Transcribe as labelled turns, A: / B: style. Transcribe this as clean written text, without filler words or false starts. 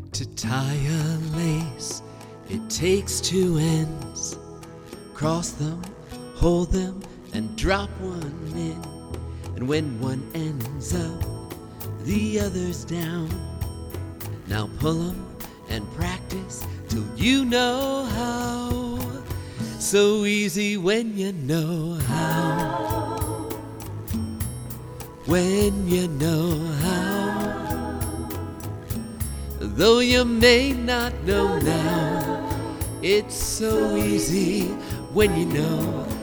A: To tie a lace, it takes two ends. Cross them, hold them, and drop one in. And when one ends up, the other's down. Now pull 'em and practice till you know how. So easy when you know how. When you know how. Though you may not know now, it's so easy when you know